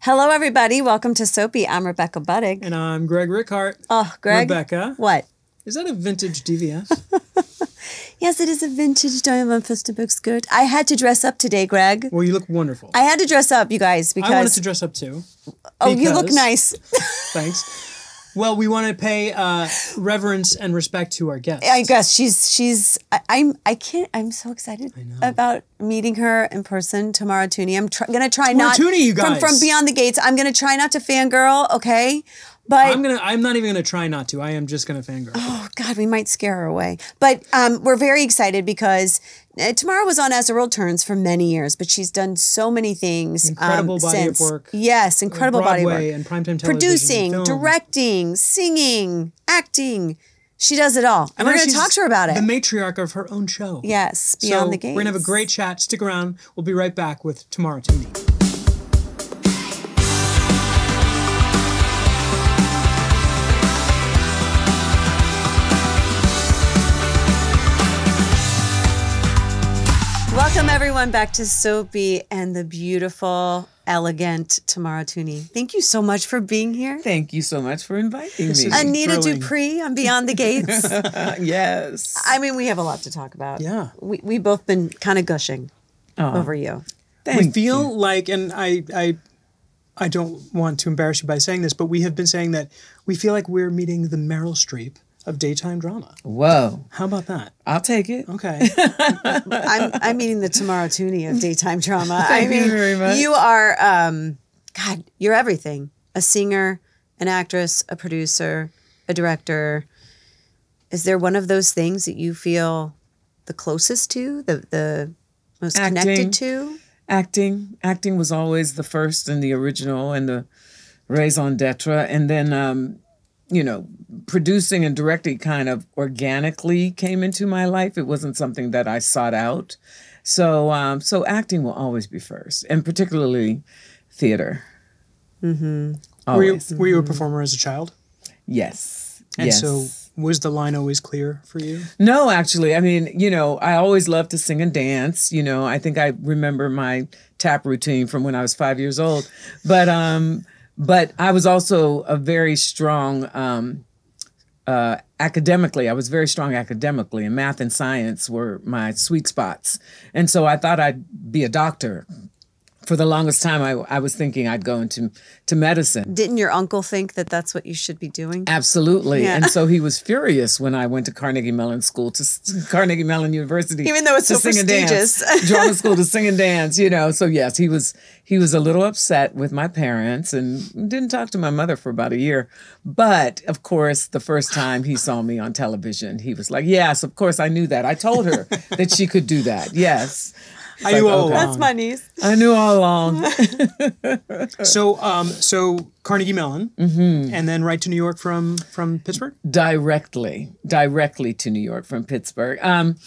Hello, everybody. Welcome to Soapy. I'm Rebecca Buddig. And I'm Greg Rickhart. Oh, Greg. Rebecca. What? Is that a vintage DVS? Yes, it is a vintage Diamond Festival skirt. I had to dress up today, Greg. Well, you look wonderful. I had to dress up, you guys, because... I wanted to dress up too. Oh, you look nice. Thanks. Well, we want to pay reverence and respect to our guest. I guess I'm so excited about meeting her in person, Tamara Tooney. I'm going to try not... Tooney, you guys. From Beyond the Gates. I'm going to try not to fangirl, okay? But I'm not even going to try not to. I am just going to fangirl. Oh, God, we might scare her away. But we're very excited because Tamara was on As the World Turns for many years, but she's done so many things Incredible body since. of work. Yes, incredible body of work. Broadway and primetime television. Producing, film. directing, singing, acting. She does it all. And we're going to talk to her about it. The matriarch of her own show. Yes, Beyond the Gates. We're going to have a great chat. Stick around. We'll be right back with Tamara Tooney. Welcome, everyone, back to Soapy and the beautiful, elegant Tamara Tooney. Thank you so much for being here. Thank you so much for inviting me. Anita Dupree on Beyond the Gates. Yes. I mean, we have a lot to talk about. Yeah. We both been kind of gushing over you. We feel like, and I don't want to embarrass you by saying this, but we have been saying that we feel like we're meeting the Meryl Streep of daytime drama. Whoa. How about that? I'll take it. Okay. I'm meeting the Tamara Tooney of daytime drama. Thank you very much. You are, God, you're everything. A singer, an actress, a producer, a director. Is there one of those things that you feel the closest to, the most connected to? Acting was always the first and the original and the raison d'etre. And then, producing and directing kind of organically came into my life. It wasn't something that I sought out. So acting will always be first, and particularly theater. Mm-hmm. Were you a performer as a child? Yes. And so was the line always clear for you? No, actually. I mean, I always loved to sing and dance. I think I remember my tap routine from when I was 5 years old. But I was also a very strong academically. I was very strong academically, and math and science were my sweet spots. And so I thought I'd be a doctor. For the longest time, I was thinking I'd go into medicine. Didn't your uncle think that that's what you should be doing? Absolutely. Yeah. And so he was furious when I went to Carnegie Mellon School, Carnegie Mellon University. Even though it's so prestigious. Drama school to sing and dance, So yes, he was a little upset with my parents and didn't talk to my mother for about a year. But of course, the first time he saw me on television, he was like, yes, of course I knew that. I told her that she could do that. Yes. I knew all along. That's my niece. I knew all along. So Carnegie Mellon, and then right to New York from Pittsburgh? Directly to New York from Pittsburgh.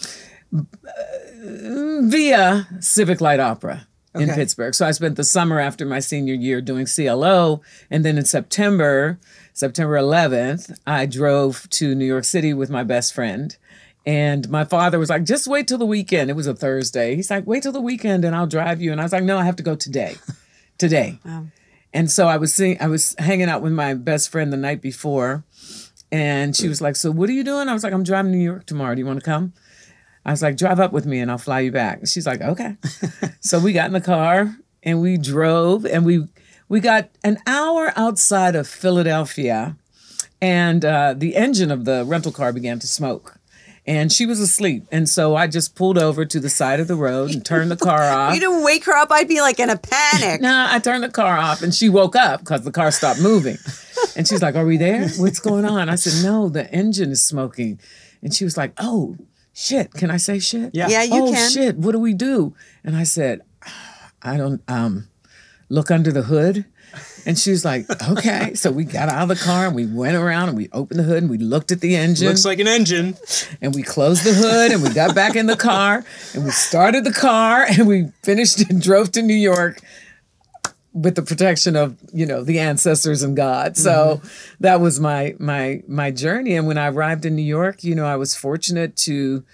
Via Civic Light Opera in Pittsburgh. So I spent the summer after my senior year doing CLO, and then in September 11th, I drove to New York City with my best friend. And my father was like, just wait till the weekend. It was a Thursday. He's like, wait till the weekend and I'll drive you. And I was like, no, I have to go today. Wow. And so I was hanging out with my best friend the night before. And she was like, so what are you doing? I was like, I'm driving to New York tomorrow. Do you want to come? I was like, drive up with me and I'll fly you back. And she's like, okay. So we got in the car and we drove and we got an hour outside of Philadelphia. And the engine of the rental car began to smoke. And she was asleep. And so I just pulled over to the side of the road and turned the car off. You didn't wake her up? I'd be like in a panic. No, I turned the car off and she woke up because the car stopped moving. And she's like, are we there? What's going on? I said, no, the engine is smoking. And she was like, oh, shit. Can I say shit? Yeah, you can. Oh, shit. What do we do? And I said, I don't, look under the hood. And she was like, okay. So we got out of the car and we went around and we opened the hood and we looked at the engine. Looks like an engine. And we closed the hood and we got back in the car and we started the car and we finished and drove to New York with the protection of, the ancestors and God. So that was my journey. And when I arrived in New York, I was fortunate to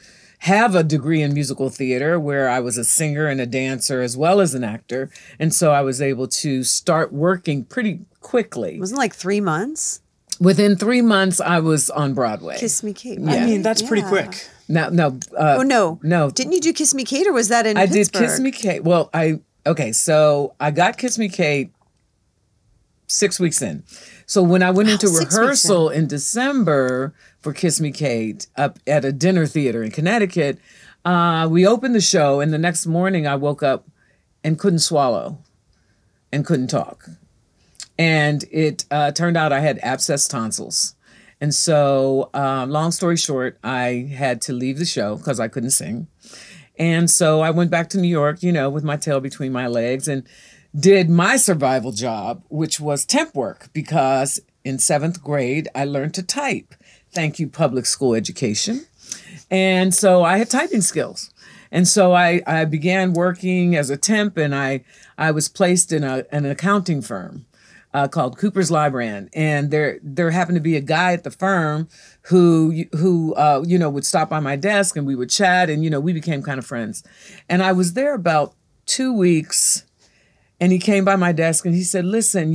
have a degree in musical theater where I was a singer and a dancer as well as an actor. And so I was able to start working pretty quickly. Wasn't it like 3 months? Within 3 months, I was on Broadway. Kiss Me Kate. I mean, that's pretty Yeah. quick. No. Oh, no. No. Didn't you do Kiss Me Kate or was that in I Pittsburgh? did Kiss Me Kate. Well, so I got Kiss Me Kate 6 weeks in. So when I went into 6 weeks rehearsal in December for Kiss Me Kate up at a dinner theater in Connecticut, we opened the show, and the next morning I woke up and couldn't swallow and couldn't talk. And it turned out I had abscessed tonsils. And so, long story short, I had to leave the show because I couldn't sing. And so I went back to New York, with my tail between my legs and did my survival job, which was temp work, because in 7th grade, I learned to type. Thank you, public school education. And so I had typing skills. And so I began working as a temp, and I was placed in an accounting firm called Cooper's Lybrand. And there happened to be a guy at the firm who would stop by my desk, and we would chat, and, we became kind of friends. And I was there about 2 weeks, and he came by my desk and he said, listen,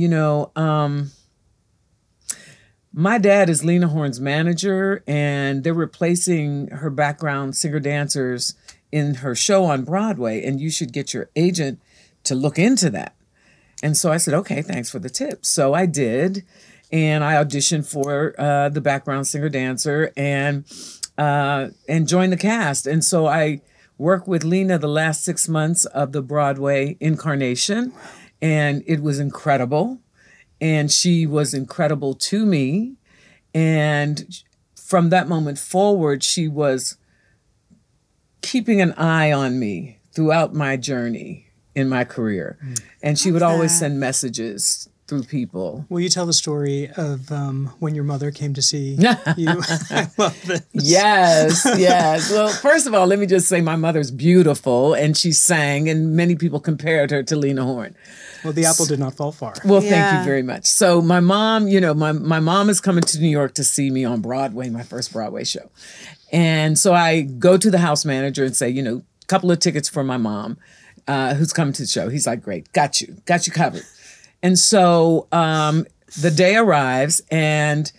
my dad is Lena Horne's manager, and they're replacing her background singer-dancers in her show on Broadway, and you should get your agent to look into that. And so I said, okay, thanks for the tip. So I did, and I auditioned for the background singer-dancer and joined the cast. And so I worked with Lena the last 6 months of the Broadway incarnation, and it was incredible. And she was incredible to me. And from that moment forward, she was keeping an eye on me throughout my journey in my career. And she would always send messages through people. Will you tell the story of when your mother came to see you? I love this. Yes. Well, first of all, let me just say my mother's beautiful, and she sang, and many people compared her to Lena Horne. Well, the apple did not fall far. Well, thank Yeah. you very much. So my mom, my mom is coming to New York to see me on Broadway, my first Broadway show. And so I go to the house manager and say, a couple of tickets for my mom who's coming to the show. He's like, great, got you covered. And so the day arrives, and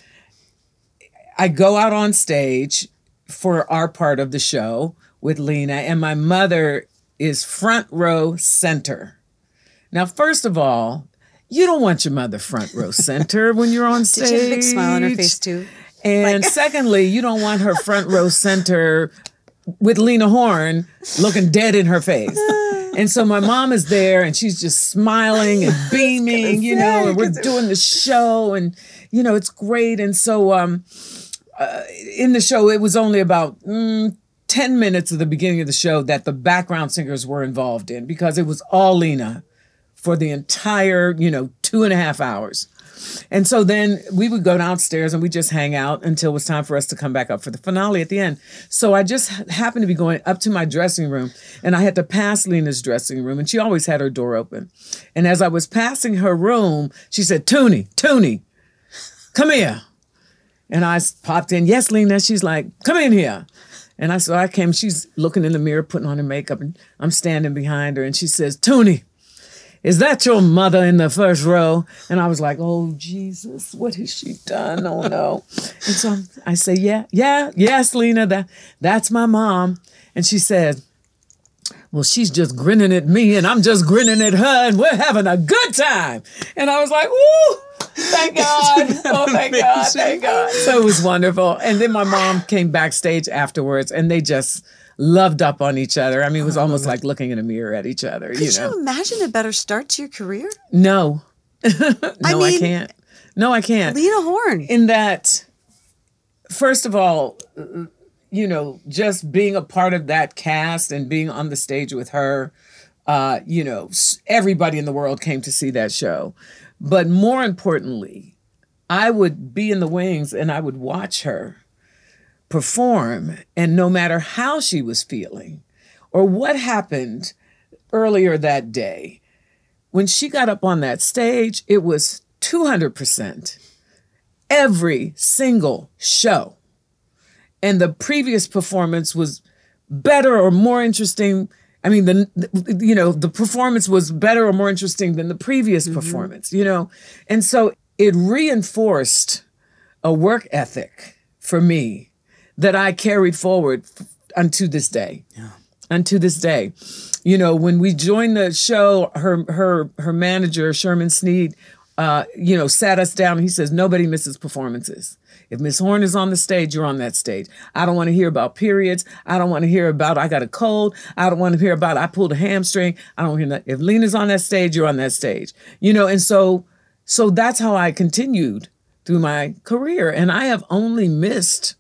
I go out on stage for our part of the show with Lena, and my mother is front row center. Now, first of all, you don't want your mother front row center when you're on stage. Did she have a big smile on her face too? And secondly, you don't want her front row center with Lena Horne looking dead in her face. And so my mom is there, and she's just smiling and beaming, and we're doing the show, and, it's great. And so in the show, it was only about 10 minutes of the beginning of the show that the background singers were involved in, because it was all Lena for the entire, 2.5 hours. And so then we would go downstairs and we just hang out until it was time for us to come back up for the finale at the end. So I just happened to be going up to my dressing room, and I had to pass Lena's dressing room, and she always had her door open. And as I was passing her room, she said, Toonie, come here. And I popped in, yes, Lena. She's like, come in here. And I came, she's looking in the mirror, putting on her makeup, and I'm standing behind her, and she says, Toonie, is that your mother in the first row? And I was like, oh, Jesus, what has she done? Oh, no. And so I say, yes, Lena, that's my mom. And she said, well, she's just grinning at me, and I'm just grinning at her, and we're having a good time. And I was like, woo, thank God. Oh, thank God. So it was wonderful. And then my mom came backstage afterwards, and they just loved up on each other. I mean, it was almost like looking in a mirror at each other. Could you imagine a better start to your career? No. I can't. No, I can't. Lena Horne. In that, first of all, just being a part of that cast and being on the stage with her, everybody in the world came to see that show. But more importantly, I would be in the wings and I would watch her perform, and no matter how she was feeling or what happened earlier that day, when she got up on that stage, it was 200% every single show. And the previous performance was better or more interesting. I mean, the performance was better or more interesting than the previous performance, And so it reinforced a work ethic for me that I carried forward unto this day. Yeah. Unto this day. When we joined the show, her manager, Sherman Sneed, sat us down and he says, nobody misses performances. If Miss Horn is on the stage, you're on that stage. I don't want to hear about periods. I don't want to hear about I got a cold. I don't want to hear about I pulled a hamstring. I don't hear that. If Lena's on that stage, you're on that stage. And so that's how I continued through my career. And I have only missed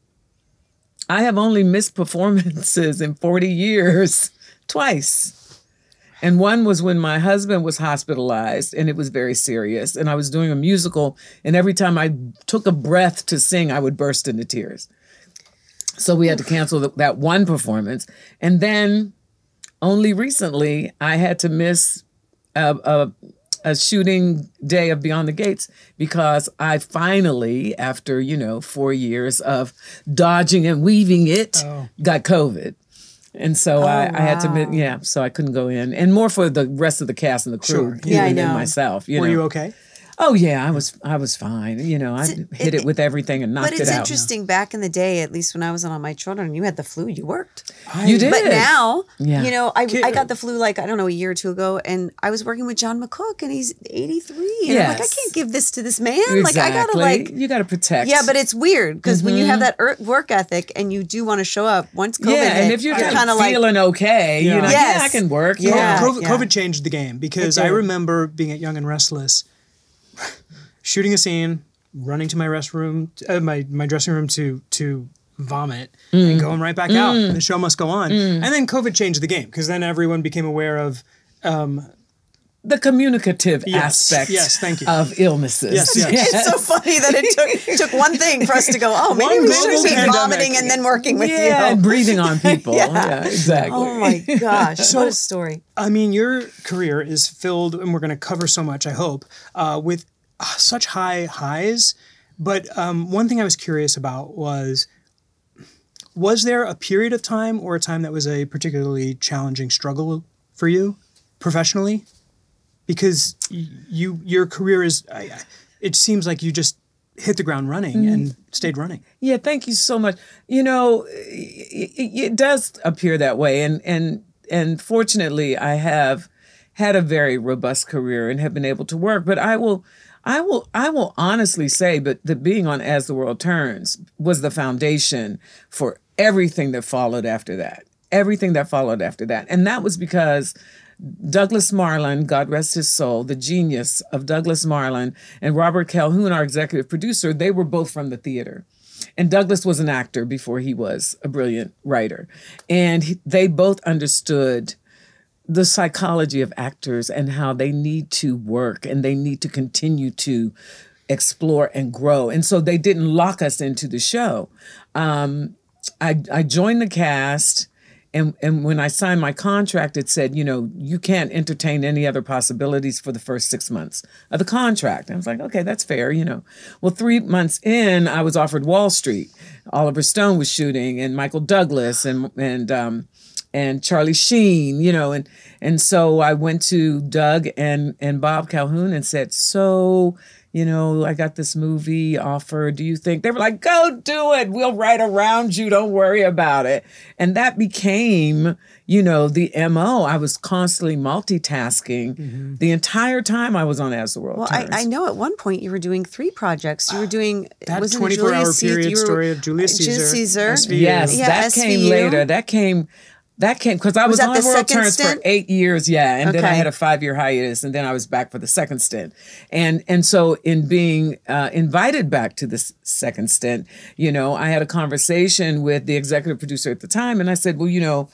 performances in 40 years twice. And one was when my husband was hospitalized and it was very serious. And I was doing a musical. And every time I took a breath to sing, I would burst into tears. So we had to cancel that one performance. And then only recently, I had to miss a shooting day of Beyond the Gates because I finally, after, 4 years of dodging and weaving it, got COVID. And so I had to, so I couldn't go in. And more for the rest of the cast and the crew than myself. Were you okay? Oh, yeah, I was fine. I hit it with everything and knocked it out. But it's interesting, back in the day, at least when I was on My Children, you had the flu, you worked. You did. But now, I got the flu a year or two ago, and I was working with John McCook, and he's 83. And I'm like, I can't give this to this man. Exactly. You got to protect. Yeah, but it's weird, because when you have that work ethic, and you do want to show up, once COVID hit, and if you're kind of feeling okay, I can work. Yeah. COVID changed the game, because I remember being at Young and Restless, shooting a scene, running to my restroom, my dressing room to vomit, and going right back out. And the show must go on. And then COVID changed the game, because then everyone became aware of the communicative aspect thank you. of illnesses. Yes. It's so funny that it took one thing for us to go, maybe we should be vomiting and then working with you. And breathing on people. yeah, exactly. Oh my gosh, what a story. I mean, your career is filled, and we're going to cover so much, I hope, with such high highs. But one thing I was curious about was there a period of time or a time that was a particularly challenging struggle for you professionally? Because your career is, it seems like you just hit the ground running and stayed running. Yeah, thank you so much. It does appear that way. And fortunately, I have had a very robust career and have been able to work. But I will honestly say that being on As the World Turns was the foundation for everything that followed after that. And that was because Douglas Marland, God rest his soul, the genius of Douglas Marland, and Robert Calhoun, our executive producer, they were both from the theater. And Douglas was an actor before he was a brilliant writer. And they both understood the psychology of actors and how they need to work and they need to continue to explore and grow. And so they didn't lock us into the show. I joined the cast, and when I signed my contract, it said, you can't entertain any other possibilities for the first 6 months of the contract. I was like, okay, that's fair, Well, 3 months in, I was offered Wall Street. Oliver Stone was shooting, and Michael Douglas, and Charlie Sheen, and so I went to Doug and Bob Calhoun and said, I got this movie offer. Do you think? They were like, go do it. We'll write around you. Don't worry about it. And that became, the MO. I was constantly multitasking the entire time I was on As the World Turns. I know at one point you were doing 3 projects. You were doing that 24-hour period story of Julius Caesar. SVU. Yes, that came later. That came because I was on World Turns for 8 years, and then I had a 5-year hiatus, and then I was back for the second stint. And so in being invited back to the second stint, I had a conversation with the executive producer at the time, and I said, well,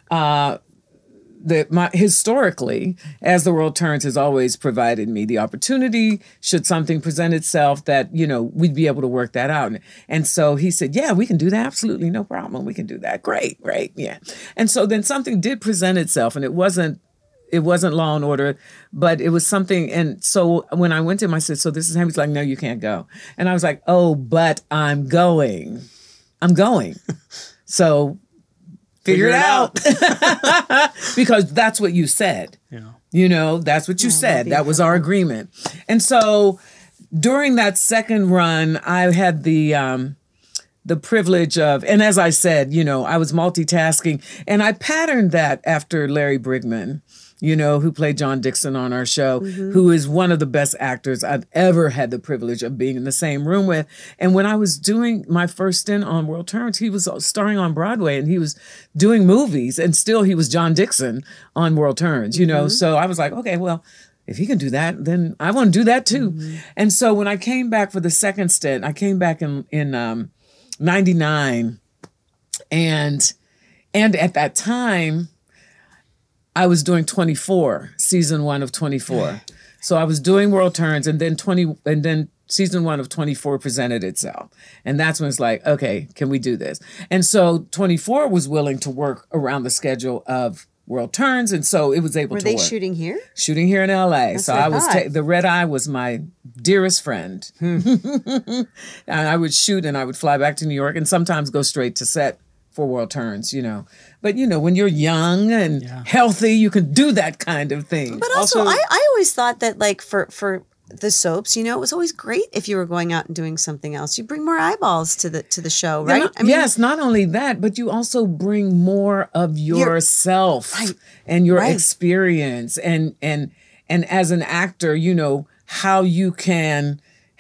historically, As the World Turns has always provided me the opportunity, should something present itself, that, we'd be able to work that out. And so he said, yeah, we can do that. Absolutely. No problem. We can do that. Great. Yeah. And so then something did present itself, and it wasn't Law and Order, but it was something. And so when I went to him, I said, so this is him. He's like, no, you can't go. And I was like, oh, but I'm going. So figure it out. Because that's what you said. Yeah. You know, that's what you said. That was our agreement. And so during that second run, I had the privilege of, and as I said, you know, I was multitasking, and I patterned that after Larry Brigman, you know, who played John Dixon on our show, who is one of the best actors I've ever had the privilege of being in the same room with. And when I was doing my first stint on World Turns, he was starring on Broadway and he was doing movies, and still he was John Dixon on World Turns, you know. So I was like, okay, well, if he can do that, then I want to do that too. And so when I came back for the second stint, I came back in 99, and at that time, I was doing 24, season 1 of 24. So I was doing World Turns, and then season 1 of 24 presented itself. And that's when it's like, okay, can we do this? And so 24 was willing to work around the schedule of World Turns, and so it was able Were to they work. shooting here? Shooting here in LA. That's So what I I was thought. the Red Eye was my dearest friend. And I would shoot and I would fly back to New York and sometimes go straight to set for World Turns, you know. But you know, when you're young and healthy, you can do that kind of thing. But also, I always thought that like for the soaps, you know, it was always great if you were going out and doing something else. You bring more eyeballs to the show, right? Yes, not only that, but you also bring more of yourself and your experience and as an actor, you know, how you can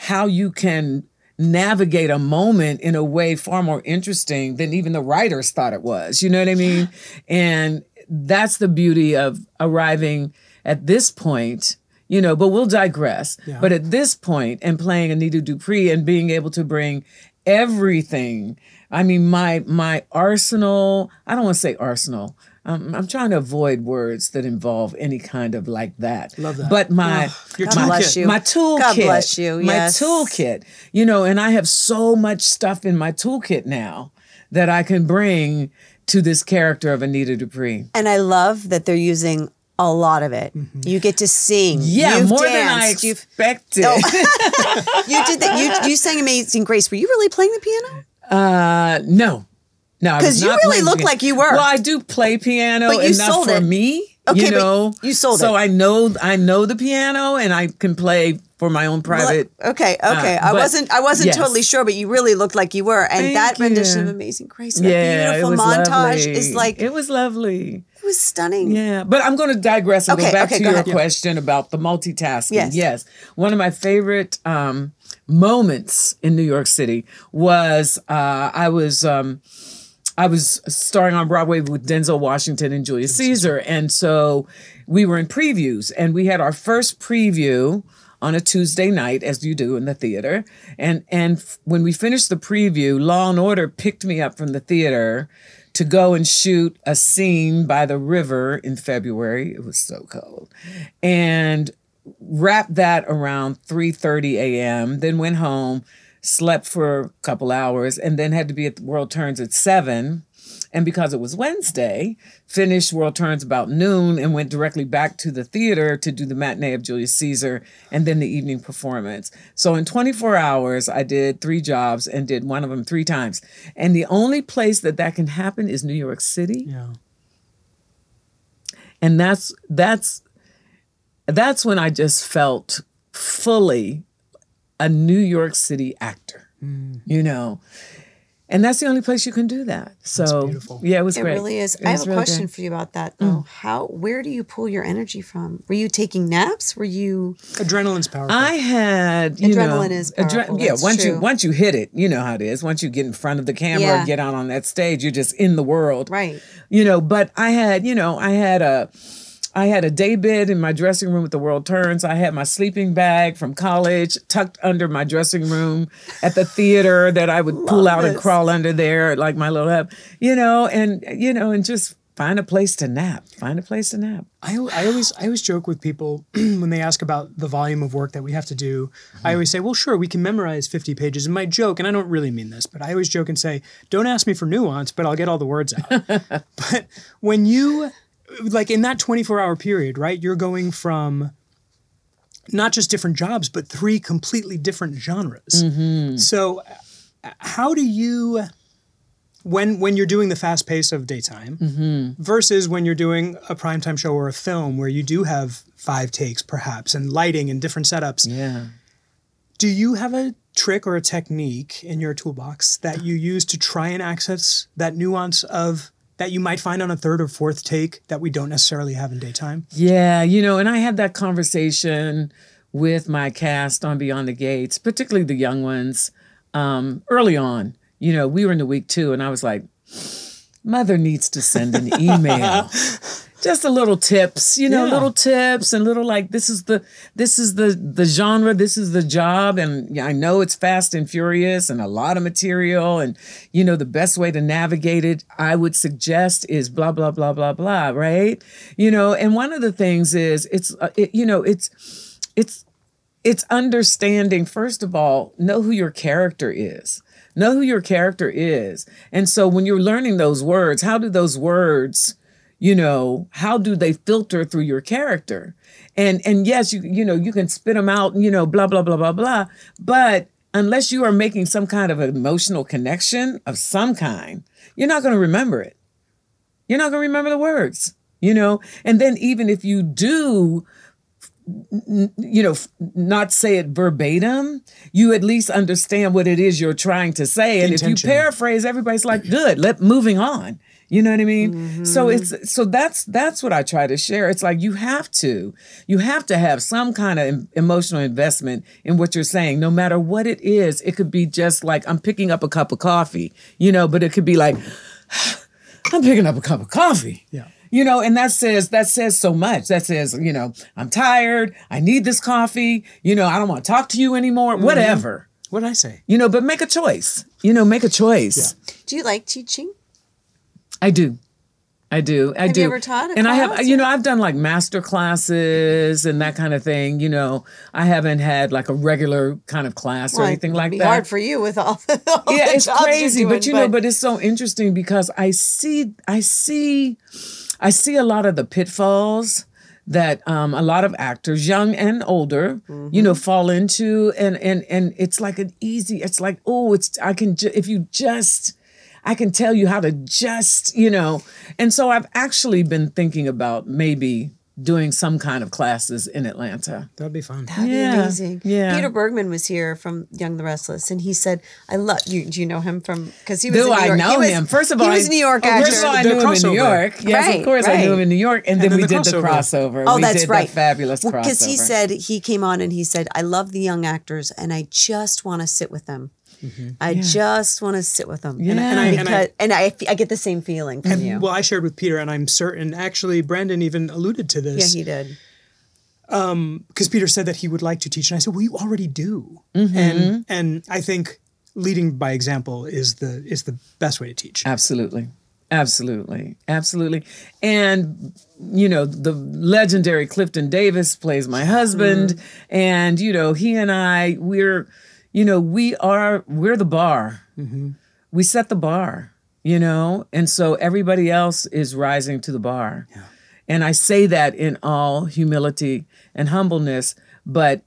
navigate a moment in a way far more interesting than even the writers thought it was. You know what I mean? And that's the beauty of arriving at this point. You know, but we'll digress. Yeah. But at this point, and playing Anita Dupree and being able to bring everything, I mean, my arsenal, I don't want to say arsenal. I'm trying to avoid words that involve any kind of like that. Love that. But my toolkit. God bless you. My Yes. toolkit. You know, and I have so much stuff in my toolkit now that I can bring to this character of Anita Dupree. And I love that they're using a lot of it. You get to sing. Yeah, You've more danced. than I expected. You did that. You sang Amazing Grace. Were you really playing the piano? No. Because you really look like you were. Well, I do play piano, But you enough sold for it. me. Okay, you know, but you sold so it. I know the piano, and I can play for my own private. Okay. I wasn't yes. totally sure, but you really looked like you were. And Thank that rendition you. of Amazing Grace, that Yeah, beautiful it was montage lovely. is like It was lovely. it was stunning. Yeah, but I'm going to digress and go back to go your ahead. question about the multitasking. Yes. One of my favorite moments in New York City was I was starring on Broadway with Denzel Washington and Julius Caesar. And so we were in previews, and we had our first preview on a Tuesday night, as you do in the theater. And when we finished the preview, Law and Order picked me up from the theater to go and shoot a scene by the river in February. It was so cold. And wrapped that around 3:30 a.m., then went home, slept for a couple hours, and then had to be at World Turns at 7. And because it was Wednesday, finished World Turns about noon and went directly back to the theater to do the matinee of Julius Caesar and then the evening performance. So in 24 hours, I did 3 jobs and did one of them 3 times. And the only place that can happen is New York City. Yeah. And that's when I just felt fully a New York City actor, you know. And that's the only place you can do that. So, beautiful. Yeah, it was It great. really is. It I was have a really question good. for you about that though. Where do you pull your energy from? Were you taking naps? Were you Adrenaline's powerful. I had, Adrenaline is powerful, yeah, that's once you hit it, you know how it is. Once you get in front of the camera Yeah. and get out on that stage, you're just in the world. right? You know, but I had a day bed in my dressing room with the World Turns. I had my sleeping bag from college tucked under my dressing room at the theater that I would pull out and this. crawl under there like my little hub, and just find a place to nap. I always joke with people when they ask about the volume of work that we have to do. I always say, well, sure, we can memorize 50 pages. And my joke, and I don't really mean this, but I always joke and say, don't ask me for nuance, but I'll get all the words out. But when you, like in that 24-hour period, right, you're going from not just different jobs, but 3 completely different genres. So how do you when you're doing the fast pace of daytime versus when you're doing a primetime show or a film where you do have 5 takes perhaps and lighting and different setups. Yeah. Do you have a trick or a technique in your toolbox that you use to try and access that nuance of that you might find on a 3rd or 4th take that we don't necessarily have in daytime? Yeah, and I had that conversation with my cast on Beyond the Gates, particularly the young ones, early on. We were in the week 2, and I was like, Mother needs to send an email. Just a little tips, little tips and little like, this is the genre, this is the job. And I know it's fast and furious and a lot of material. And, the best way to navigate it, I would suggest is blah, blah, blah, blah, blah. Right. And one of the things is it's understanding, first of all, know who your character is. Know who your character is. And so when you're learning those words, how do those words, how do they filter through your character? And yes, you can spit them out, blah, blah, blah, blah, blah. But unless you are making some kind of emotional connection of some kind, you're not going to remember it. You're not going to remember the words, And then even if you do, not say it verbatim, you at least understand what it is you're trying to say. And if you paraphrase, everybody's like, good, moving on. You know what I mean? Mm-hmm. So that's what I try to share. It's like you have to have some kind of emotional investment in what you're saying, no matter what it is. It could be just like, I'm picking up a cup of coffee, but it could be like, I'm picking up a cup of coffee. Yeah. And that says so much. That says, I'm tired. I need this coffee. I don't want to talk to you anymore. Mm-hmm. Whatever. What did I say? But make a choice. Make a choice. Yeah. Do you like teaching? I do. Have you ever taught a class? And I have, I've done like master classes and that kind of thing. I haven't had like a regular kind of class or anything like that. It'd be hard for you with all the it's jobs crazy, you're doing, but it's so interesting because I see a lot of the pitfalls that a lot of actors, young and older, fall into, and it's like it's like, I can tell you how to just, And so I've actually been thinking about maybe doing some kind of classes in Atlanta. That'd be fun. That'd be amazing. Yeah. Peter Bergman was here from Young the Restless, and he said, "I love you." Do you know him from? Because he was. Do in New York. I know him? First of all, he was a New York actor. First of all, I knew him in New York. Yes, of course, I knew him in New York, and then we did the crossover. Oh, we that's did right. That fabulous crossover. Because he said he came on and he said, "I love the young actors, and I just want to sit with them." Mm-hmm. I just want to sit with them. Yeah. And I get the same feeling from you. Well, I shared with Peter, and I'm certain, actually, Brandon even alluded to this. Yeah, he did. Because Peter said that he would like to teach. And I said, well, you already do. Mm-hmm. And I think leading by example is the best way to teach. Absolutely. Absolutely. Absolutely. And, the legendary Clifton Davis plays my husband. Mm-hmm. And, he and I, we're the bar. Mm-hmm. We set the bar, and so everybody else is rising to the bar. Yeah. And I say that in all humility and humbleness, but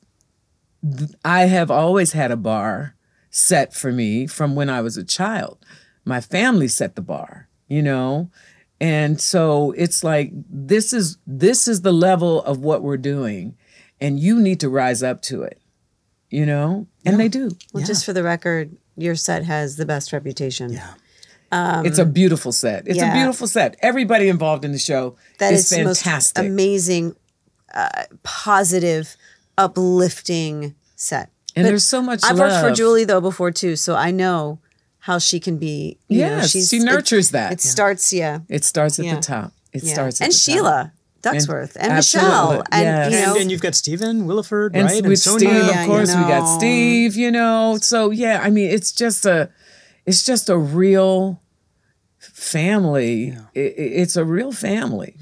I have always had a bar set for me from when I was a child. My family set the bar, And so it's like, this is the level of what we're doing, and you need to rise up to it. And they do. Well, just for the record, your set has the best reputation. Yeah. It's a beautiful set. It's a beautiful set. Everybody involved in the show is fantastic. The most amazing, positive, uplifting set. And there's so much love. I've worked for Julie, though, before, too, so I know how she can be. She nurtures that. It starts, It starts at the top. It starts at and the Sheila. top. Ducksworth and Michelle. And, and you've got Stephen Williford, right? With Steve, of course, we got Steve, So, it's just a real family. Yeah. It's a real family.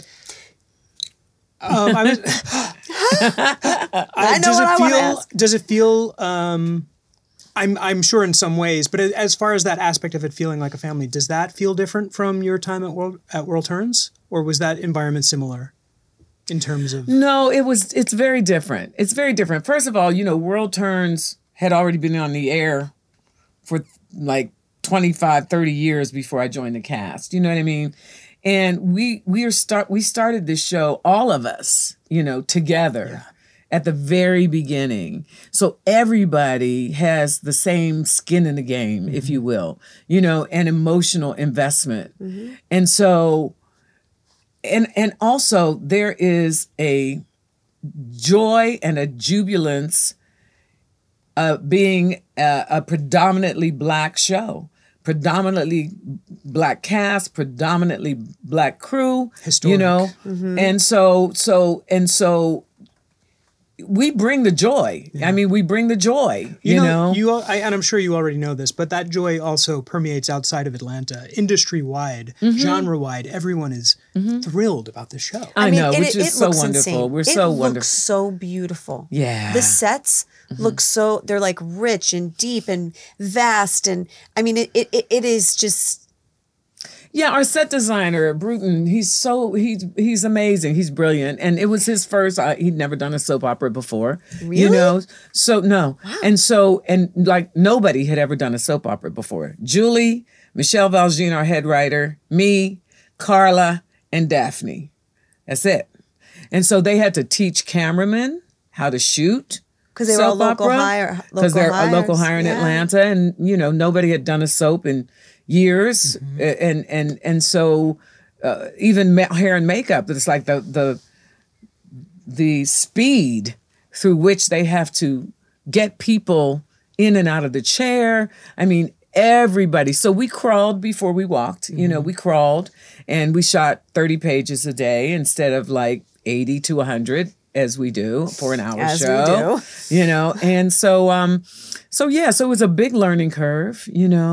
I know what I want to ask. Does it feel, I'm sure in some ways, but as far as that aspect of it feeling like a family, does that feel different from your time at World Turns? Or was that environment similar? In terms of No, it's very different. It's very different. First of all, World Turns had already been on the air for like 25, 30 years before I joined the cast. You know what I mean? And we started this show, all of us, together at the very beginning. So everybody has the same skin in the game, if you will, an emotional investment. And so, and also there is a joy and a jubilance being a predominantly Black show, predominantly Black cast, predominantly Black crew, Historic. And so we bring the joy. I mean, we bring the joy, you know? And I'm sure you already know this, but that joy also permeates outside of Atlanta, industry-wide, genre-wide. Everyone is thrilled about the show. I know, and which is so wonderful. Insane. We're so wonderful. It looks so beautiful. Yeah. The sets look so, they're like rich and deep and vast. And I mean, it is just... Yeah, our set designer, Bruton, he's amazing. He's brilliant. And it was his first, he'd never done a soap opera before. Really? So no. Wow. And like nobody had ever done a soap opera before. Julie, Michelle Valjean, our head writer, me, Carla, and Daphne. That's it. And so they had to teach cameramen how to shoot. Because they were a local hire. Because they're a local hire in Atlanta. And, nobody had done a soap in years. And so even hair and makeup, it's like the speed through which they have to get people in and out of the chair. I mean, everybody. So we crawled before we walked. We crawled and we shot 30 pages a day instead of like 80 to 100 as we do for an hour show. We do. And so it was a big learning curve,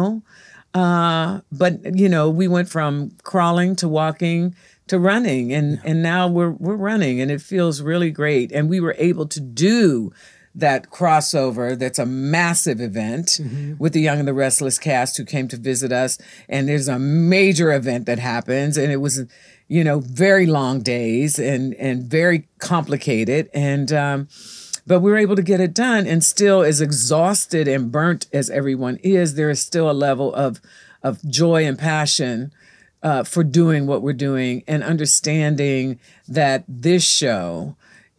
but we went from crawling to walking to running, and now we're running, and it feels really great. And we were able to do that crossover. That's a massive event with the Young and the Restless cast who came to visit us. And there's a major event that happens, and it was, very long days and very complicated. And but we were able to get it done, and still as exhausted and burnt as everyone is, there is still a level of joy and passion for doing what we're doing, and understanding that this show,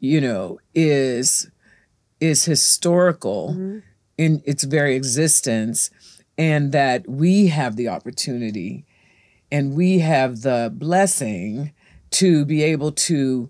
is historical in its very existence, and that we have the opportunity and we have the blessing to be able to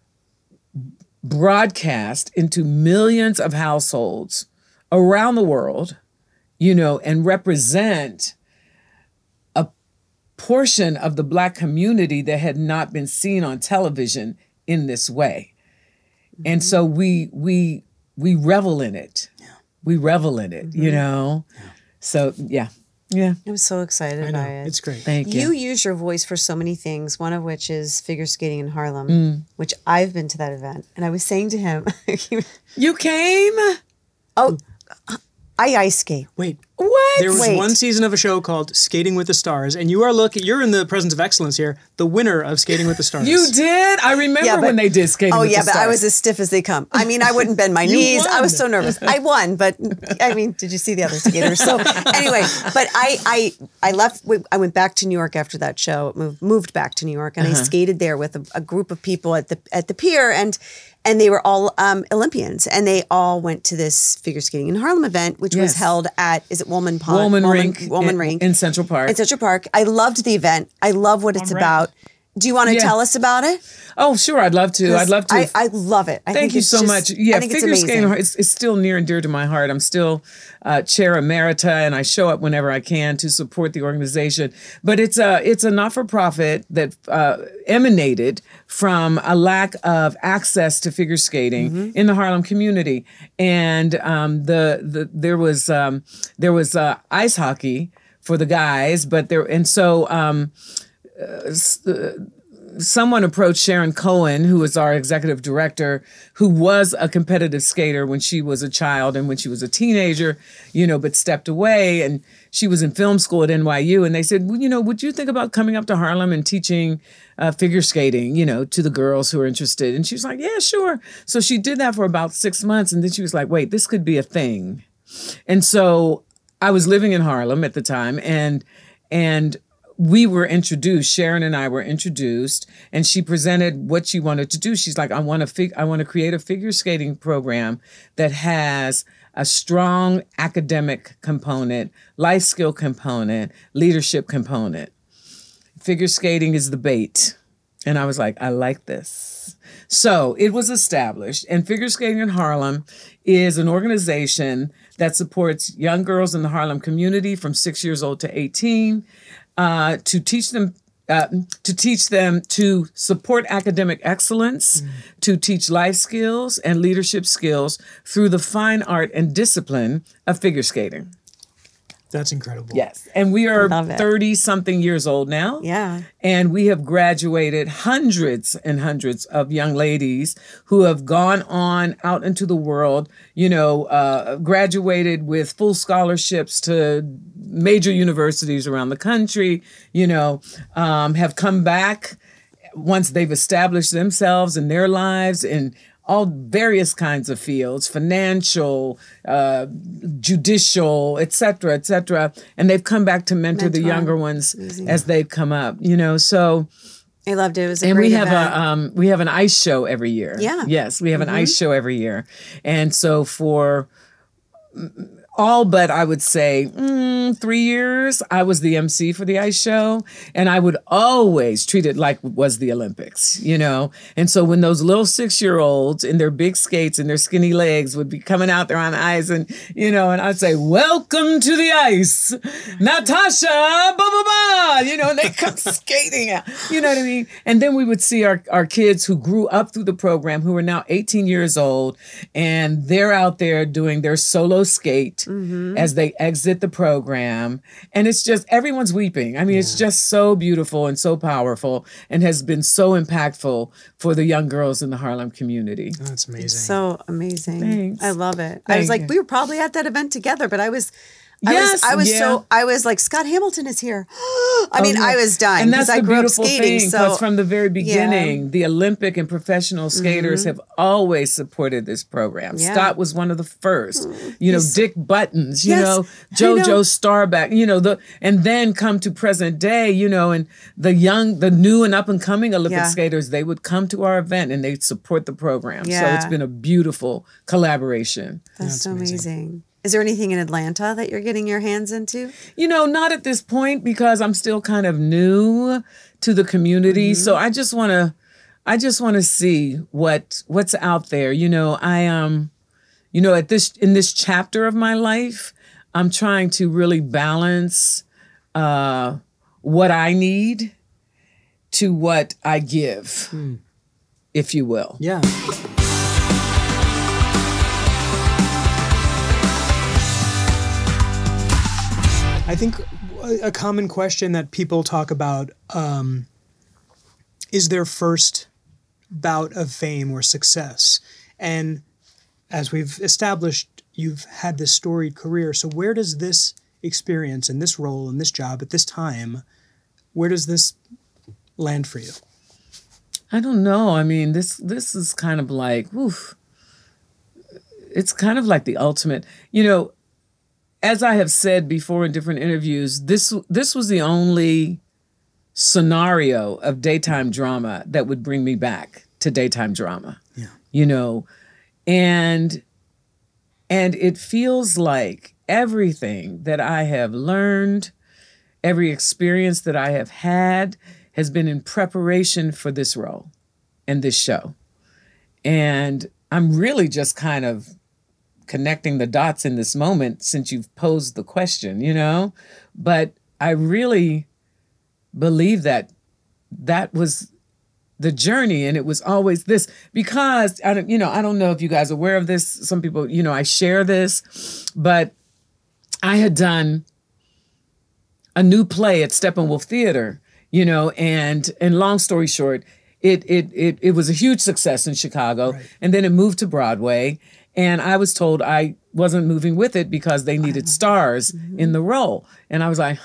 broadcast into millions of households around the world, and represent a portion of the Black community that had not been seen on television in this way. And so we revel in it. Yeah. We revel in it, So, yeah. I'm so excited by it. It's great. Thank you. You use your voice for so many things, one of which is figure skating in Harlem, which I've been to that event. And I was saying to him... You came? Oh, I ice skate. Wait. What? There was one season of a show called Skating with the Stars, and you're in the presence of excellence here, the winner of Skating with the Stars. You did? I remember when they did Skating with the Stars. Oh, yeah, but I was as stiff as they come. I mean, I wouldn't bend my knees. won. I was so nervous. I won, but I mean, did you see the other skaters? So anyway, but I left, I went back to New York after that show, moved back to New York, and I skated there with a group of people at the pier, and they were all Olympians, and they all went to this figure skating in Harlem event, which was held at, is it Woolman Pond? Woolman Rink in Central Park. In Central Park. I loved the event. I love what it's about. Do you want to tell us about it? Oh, sure. I'd love to. I love it. Thank you so much. Yeah, figure skating is still near and dear to my heart. I'm still chair emerita, and I show up whenever I can to support the organization. But it's a not-for-profit that emanated from a lack of access to figure skating in the Harlem community, and there was ice hockey for the guys, but someone approached Sharon Cohen, who is our executive director, who was a competitive skater when she was a child and when she was a teenager, but stepped away, and she was in film school at NYU. And they said, well, would you think about coming up to Harlem and teaching figure skating, to the girls who are interested? And she was like, yeah, sure. So she did that for about 6 months. And then she was like, wait, this could be a thing. And so I was living in Harlem at the time, and we were introduced. Sharon and I were introduced, and she presented what she wanted to do. She's like, I want to create a figure skating program that has a strong academic component, life skill component, leadership component. Figure skating is the bait. And I was like, I like this. So it was established. And Figure Skating in Harlem is an organization that supports young girls in the Harlem community from 6 years old to 18 to teach them to support academic excellence, to teach life skills and leadership skills through the fine art and discipline of figure skating. That's incredible. Yes. And we are Love it. 30-something years old now. Yeah. And we have graduated hundreds and hundreds of young ladies who have gone on out into the world, graduated with full scholarships to major universities around the country, have come back once they've established themselves and their lives in all various kinds of fields, financial, judicial, et cetera, and they've come back to mentor the younger ones as they've come up, So I loved it. It was a and great we have event. we have an ice show every year. Yeah. Yes, we have an ice show every year, and so for all but I would say 3 years, I was the MC for the ice show, and I would always treat it like it was the Olympics, And so when those little 6-year-olds in their big skates and their skinny legs would be coming out there on the ice, and and I'd say, "Welcome to the ice, Natasha, blah blah blah," and they come skating out, you know what I mean? And then we would see our kids who grew up through the program, who are now 18 years old, and they're out there doing their solo skate. As they exit the program. And it's just, everyone's weeping. I mean, it's just so beautiful and so powerful and has been so impactful for the young girls in the Harlem community. That's amazing. So amazing. Thanks. I love it. I Thank was like, you. we were probably at that event together, but I was like, Scott Hamilton is here. I was dying And that's because I the grew up beautiful skating. thing, So because from the very beginning, the Olympic and professional skaters have always supported this program. Yeah. Scott was one of the first. Dick Buttons, Yes, JoJo Starback, and then come to present day, and the new and up and coming Olympic skaters, they would come to our event and they'd support the program. So Yeah. it's been a beautiful collaboration. that's so amazing. Is there anything in Atlanta that you're getting your hands into? Not at this point because I'm still kind of new to the community. So I just want to see what's out there. I in this chapter of my life, I'm trying to really balance what I need to what I give, if you will. Yeah. I think a common question that people talk about is their first bout of fame or success. And as we've established, you've had this storied career. So where does this experience and this role and this job at this time, where does this land for you? I don't know. I mean, this is kind of like, it's kind of like the ultimate, as I have said before in different interviews, this was the only scenario of daytime drama that would bring me back to daytime drama. Yeah. And it feels like everything that I have learned, every experience that I have had has been in preparation for this role and this show. And I'm really just kind of connecting the dots in this moment since you've posed the question, But I really believe that was the journey, and it was always this, because I don't know if you guys are aware of this. Some people, I share this, but I had done a new play at Steppenwolf Theater, and long story short, it was a huge success in Chicago, right. And then it moved to Broadway. And I was told I wasn't moving with it because they needed stars in the role. And I was like,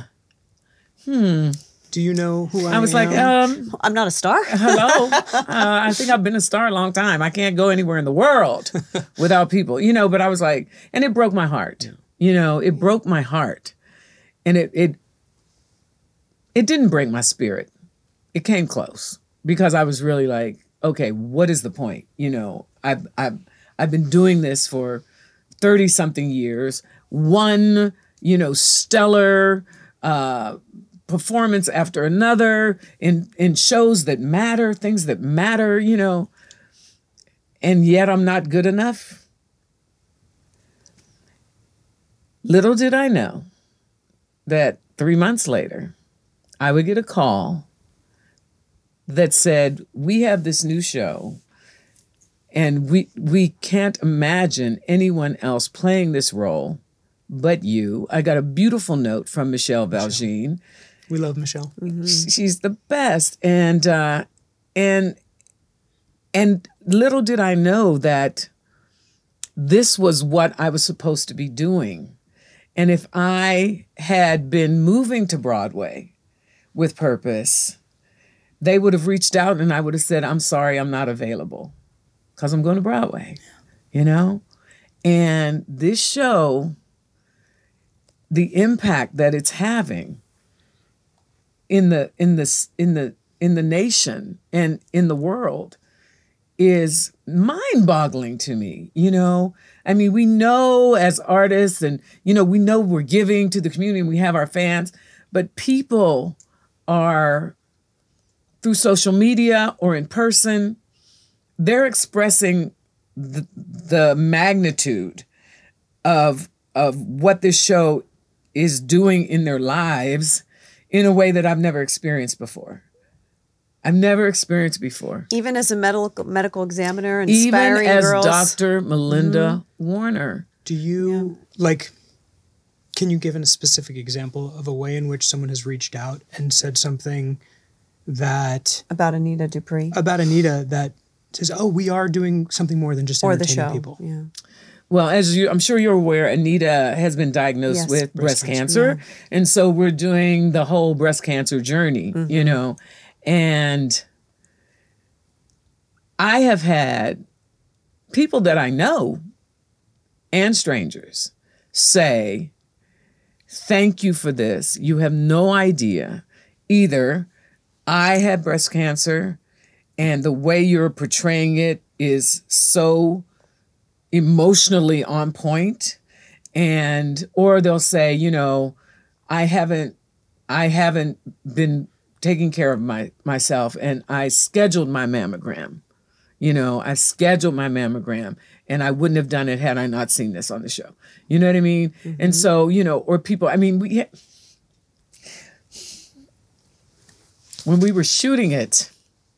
Do you know who I am? I was like, I'm not a star. hello. I think I've been a star a long time. I can't go anywhere in the world without people, But I was like, and it broke my heart. You know, it broke my heart. And it didn't break my spirit. It came close because I was really like, okay, what is the point? You know, I've been doing this for 30 something years. One, you know, stellar performance after another in shows that matter, things that matter, you know, and yet I'm not good enough. Little did I know that 3 months later, I would get a call that said, we have this new show and we can't imagine anyone else playing this role but you. I got a beautiful note from Michelle Valjean. We love Michelle. She's the best. And little did I know that this was what I was supposed to be doing. And if I had been moving to Broadway with purpose, they would have reached out and I would have said, I'm sorry, I'm not available because I'm going to Broadway, you know? And this show, the impact that it's having in the nation and in the world is mind-boggling to me, you know? I mean, we know as artists and, you know, we know we're giving to the community and we have our fans, but people are, through social media or in person, they're expressing the magnitude of what this show is doing in their lives in a way that I've never experienced before. I've never experienced before. Even as a medical examiner, inspiring even as girls. Dr. Melinda Warner. Do you, can you give a specific example of a way in which someone has reached out and said something that... About Anita Dupree. About Anita that says, oh, we are doing something more than just or the entertaining show. people. Yeah. Well, I'm sure you're aware, Anita has been diagnosed with breast cancer. Yeah. And so we're doing the whole breast cancer journey, you know. And I have had people that I know and strangers say, thank you for this. You have no idea. Either I had breast cancer and the way you're portraying it is so emotionally on point, or they'll say, you know, I haven't been taking care of myself and I scheduled my mammogram. You know, I scheduled my mammogram and I wouldn't have done it had I not seen this on the show. You know what I mean? And so, you know, or people, I mean, when we were shooting it,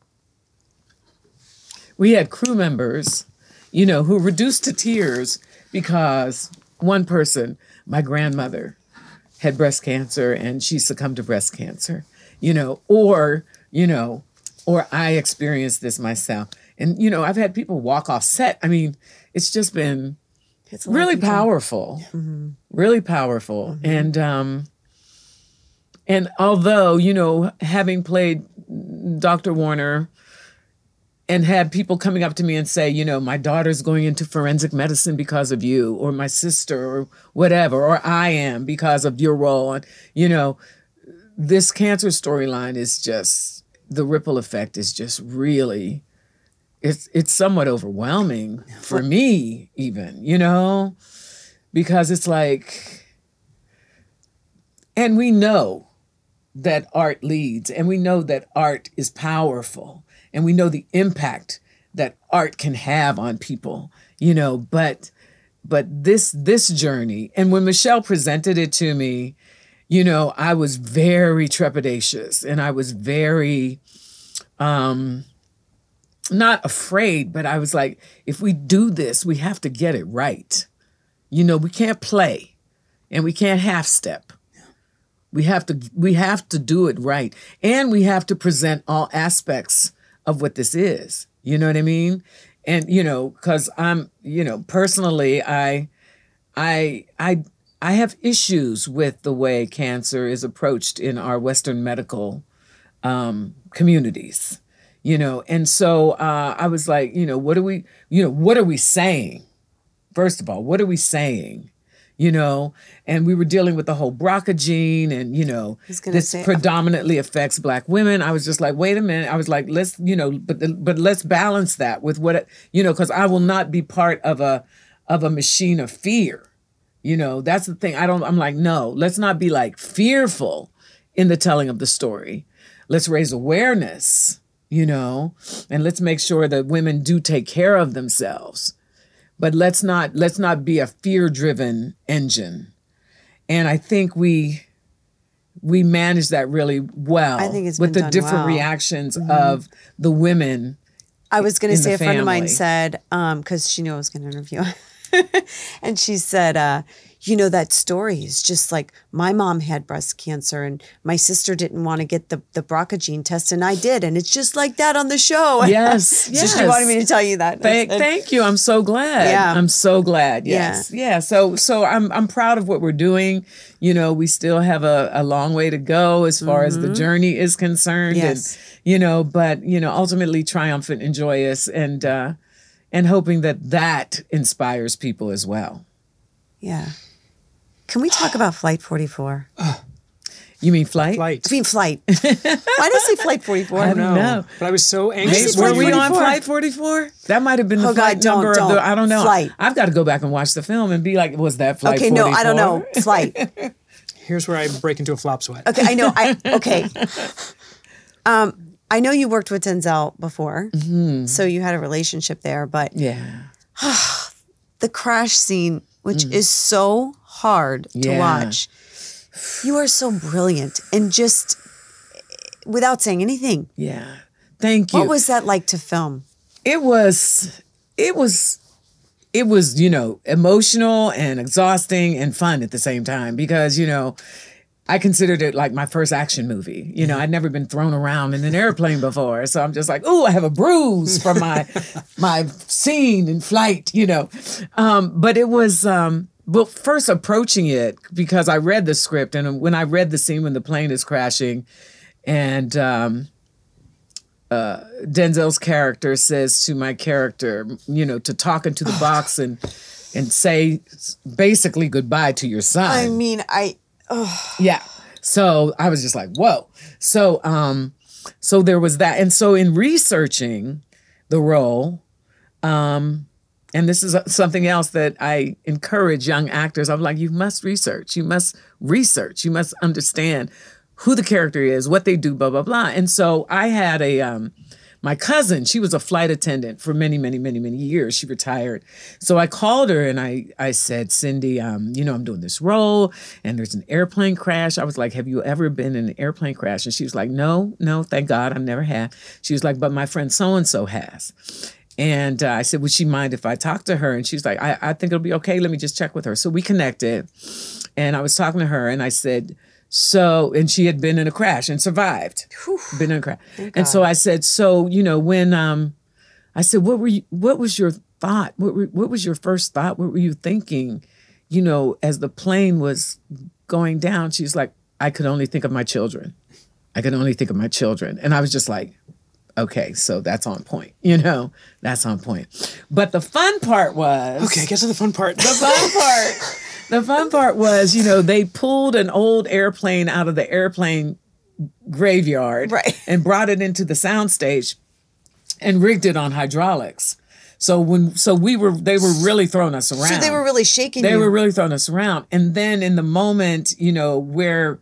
we had crew members, you know, who were reduced to tears because one person, my grandmother, had breast cancer and she succumbed to breast cancer, you know, or I experienced this myself. And, you know, I've had people walk off set. I mean, it's just been really powerful, really powerful. And although, you know, having played Dr. Warner and had people coming up to me and say, you know, my daughter's going into forensic medicine because of you, or my sister, or whatever, or I am because of your role. And, you know, this cancer storyline is just, the ripple effect is just really, it's somewhat overwhelming for me even, you know, because it's like, and we know that art leads, and we know that art is powerful. And we know the impact that art can have on people, you know, but this journey, and when Michelle presented it to me, you know, I was very trepidatious and I was very, not afraid, but I was like, if we do this, we have to get it right. You know, we can't play and we can't half step. We have to do it right. And we have to present all aspects of what this is. You know what I mean? And, you know, because I'm, you know, personally, I have issues with the way cancer is approached in our Western medical communities, you know? And so I was like, what are we saying? First of all, what are we saying? you know, and we were dealing with the whole BRCA gene and, you know, this predominantly affects Black women. I was just like, wait a minute. I was like, let's, you know, but let's balance that with what, you know, because I will not be part of a machine of fear. You know, that's the thing. I'm like, no, let's not be like fearful in the telling of the story. Let's raise awareness, you know, and let's make sure that women do take care of themselves. But let's not be a fear-driven engine. And I think we manage that really well. I think it's with been the done different well. reactions of the women. I was going to say, a friend of mine family. said, because she knew I was going to interview and she said, you know, that story is just like my mom had breast cancer and my sister didn't want to get the BRCA gene test and I did. And it's just like that on the show. Yes, yes. So she wanted me to tell you that. Thank you. I'm so glad. Yeah. I'm so glad. Yes. Yeah. So I'm proud of what we're doing. You know, we still have a long way to go as far as the journey is concerned. Yes. And, you know, but, you know, ultimately triumphant and joyous and hoping that inspires people as well. Yeah. Can we talk about Flight 44? You mean Flight? Flight. I mean, Flight. Why did I say Flight 44? I don't know. But I was so anxious. Maybe Were we on 44? Flight 44? That might have been the Oh, flight God, don't, number of don't. the, I don't know. Flight. I've got to go back and watch the film and be like, was that Flight Okay, 44? no, I don't know. Flight. Here's where I break into a flop sweat. Okay, I know. Okay. I know you worked with Denzel before, so you had a relationship there, but Yeah. the crash scene, which is so hard to Yeah. watch, you are so brilliant and just without saying anything. Yeah. Thank you. What was that like to film? It was, you know, emotional and exhausting and fun at the same time because, you know, I considered it like my first action movie. You know, I'd never been thrown around in an airplane before. So I'm just like, oh, I have a bruise from my scene in Flight, you know. But it was, well, first approaching it because I read the script and when I read the scene when the plane is crashing and Denzel's character says to my character, you know, to talk into the box and say basically goodbye to your son. I mean, Yeah. So I was just like, whoa. So so there was that. And so in researching the role, and this is something else that I encourage young actors. I'm like, you must research. You must understand who the character is, what they do, blah, blah, blah. And so I had my cousin, she was a flight attendant for many, many, many, many years. She retired. So I called her and I said, Cindy, you know, I'm doing this role and there's an airplane crash. I was like, have you ever been in an airplane crash? And she was like, no, thank God, I've never had. She was like, but my friend so-and-so has. And I said, would she mind if I talk to her? And she was like, I think it'll be okay. Let me just check with her. So we connected and I was talking to her and I said, and she had been in a crash and survived. Been in a crash. And so I said, so, you know, when I said, what was your thought? What was your first thought? What were you thinking, you know, as the plane was going down? She's like, I could only think of my children. And I was just like, okay, so that's on point, you know, that's on point. But the fun part was. Okay, get to the fun part. The fun part was, you know, they pulled an old airplane out of the airplane graveyard and brought it into the soundstage and rigged it on hydraulics. So they were really throwing us around. so they were really shaking you. They were really throwing us around. And then in the moment, you know, where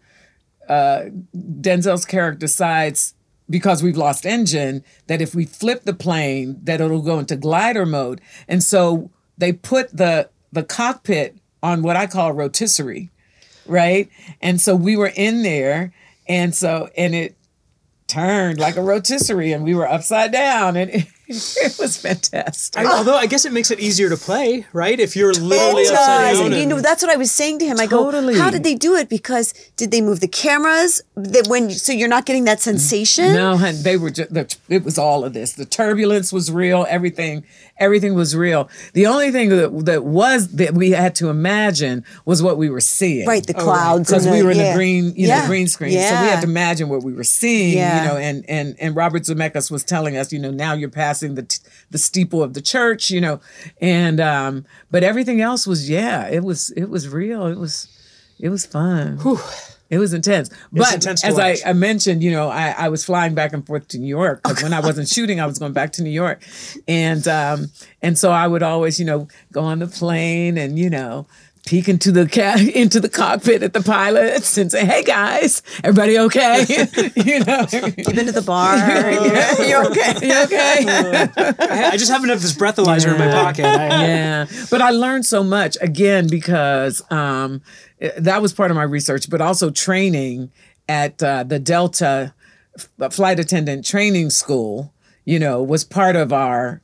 Denzel's character decides, because we've lost engine, that if we flip the plane, that it'll go into glider mode. And so they put the cockpit on what I call a rotisserie, right? And so we were in there, and it turned like a rotisserie, and we were upside down, and it was fantastic. Although I guess it makes it easier to play, right? If you're literally It upside does. down. And, you know, that's what I was saying to him. I Totally. go, how did they do it? Because did they move the cameras? So you're not getting that sensation? No, honey, they were it was all of this. The turbulence was real. Everything was real. The only thing that we had to imagine was what we were seeing. Right, the clouds. Because we were in the green, Yeah. green screen. Yeah. So we had to imagine what we were seeing, Yeah. you know, and Robert Zemeckis was telling us, you know, now you're past passing the steeple of the church, you know, and but everything else was it was real. It was fun. Whew. It was intense. But intense to as watch. I mentioned, you know, I was flying back and forth to New York because when I wasn't shooting, I was going back to New York. And so I would always, you know, go on the plane and, you know, peek into the cockpit at the pilots and say, "Hey guys, everybody okay?" You know, You've been to the bar. You're okay. you okay? I just happen to have this breathalyzer in my pocket. Yeah, but I learned so much again because that was part of my research, but also training at the Delta flight attendant training school. You know, was part of our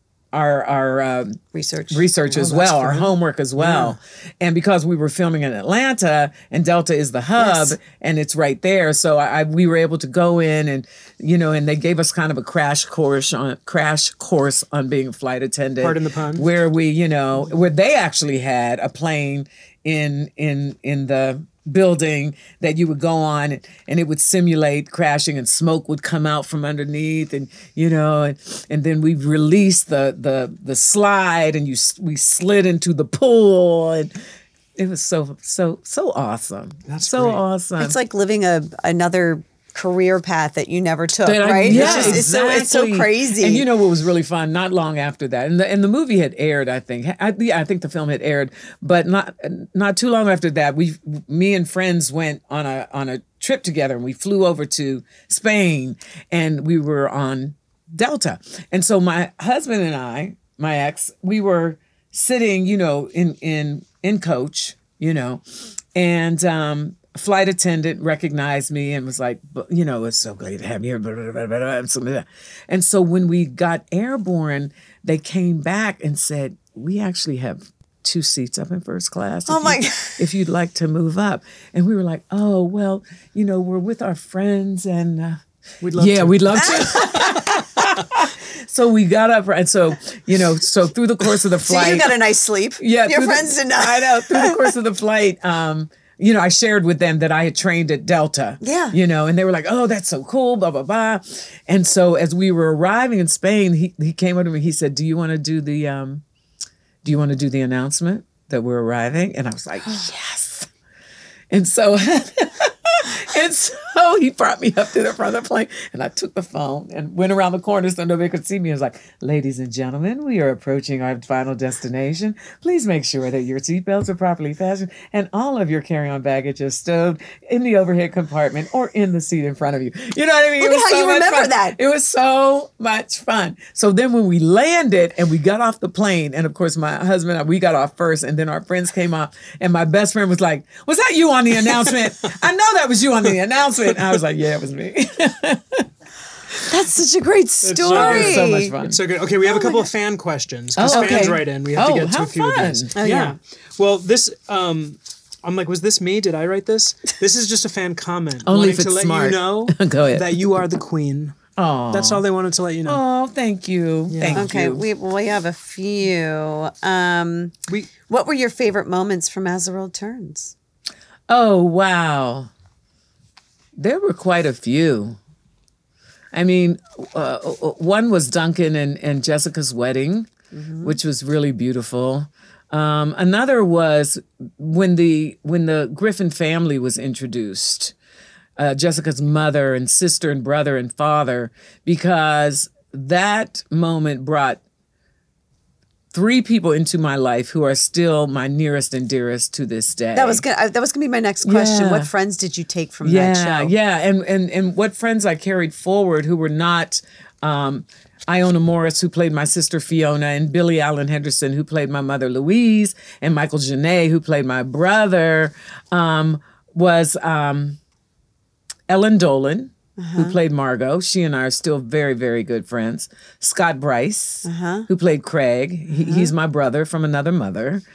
research as well, our homework as well. And because we were filming in Atlanta and Delta is the hub and it's right there. So we were able to go in and, you know, and they gave us kind of a crash course on being a flight attendant. Pardon the pun. Where we, you know, where they actually had a plane in the building that you would go on and it would simulate crashing and smoke would come out from underneath and you know and then we released the slide and we slid into the pool and it was so awesome. That's so great. Awesome. It's like living another career path that you never took, That right? Yeah, It's so crazy. And you know what was really fun? Not long after that, and the movie had aired. I think. I think the film had aired, but not too long after that. Me and friends went on a trip together, and we flew over to Spain, and we were on Delta, and so my husband and I, my ex, we were sitting, you know, in coach, you know, and a flight attendant recognized me and was like, you know, it's so great to have you here. And so when we got airborne, they came back and said, we actually have 2 seats up in first class. Oh my God. If you'd like to move up. And we were like, oh, well, you know, we're with our friends and We'd love to. we'd love to. So we got up, and so, you know, so through the course of the flight. So you got a nice sleep. Yeah. Your friends did not. I know. Through the course of the flight, you know, I shared with them that I had trained at Delta. Yeah. You know, and they were like, oh, that's so cool, blah, blah, blah. And so as we were arriving in Spain, he came up to me, he said, do you want to do the announcement that we're arriving? And I was like, yes. And so he brought me up to the front of the plane and I took the phone and went around the corner so nobody could see me. I was like, ladies and gentlemen, we are approaching our final destination. Please make sure that your seatbelts are properly fastened and all of your carry-on baggage is stowed in the overhead compartment or in the seat in front of you. You know what I mean? Look at how you remember that. It was so much fun. So then when we landed and we got off the plane, and of course my husband and I, we got off first and then our friends came off and my best friend was like, was that you on the announcement? I know that was you on the announcement. And I was like, yeah, it was me. That's such a great story. It's so much fun. It's so good. Okay, we have a couple of fan questions. Because Oh, okay. fans write in. We have to get to how a few of fun. these. Oh, yeah. Well, this, I'm like, was this me? Did I write this? This is just a fan comment. Only wanting if it's to let smart. you know Go ahead. that you are the queen. Oh, That's all they wanted to let you know. Oh, thank you. Thank Okay, you. we have a few. We What were your favorite moments from As the World Turns? Oh, wow. There were quite a few. I mean, one was Duncan and Jessica's wedding, which was really beautiful. Another was when the Griffin family was introduced, Jessica's mother and sister and brother and father, because that moment brought 3 people into my life who are still my nearest and dearest to this day. That was gonna be my next question. Yeah. What friends did you take from that show? Yeah, and what friends I carried forward who were not Iona Morris, who played my sister Fiona, and Billy Allen Henderson, who played my mother Louise, and Michael Janae, who played my brother, was Ellen Dolan, who played Margot. She and I are still very, very good friends. Scott Bryce, who played Craig. He's my brother from another mother.